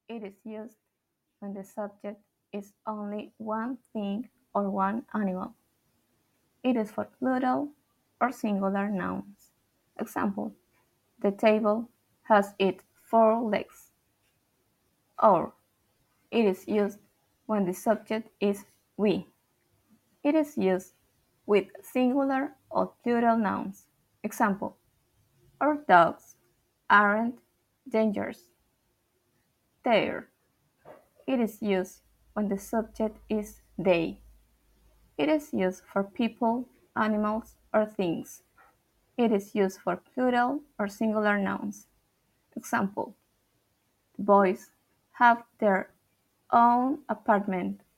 It is used when the subject is only one thing or one animal. It is for plural or singular nouns. Example: the table has its four legs. Or it is used when the subject is we. It is used with singular or plural nouns. Example: our dogs aren't dangerous. There. It is used when the subject is they. It is used for people, animals, or things. It is used for plural or singular nouns. Example: the boys have their own apartment.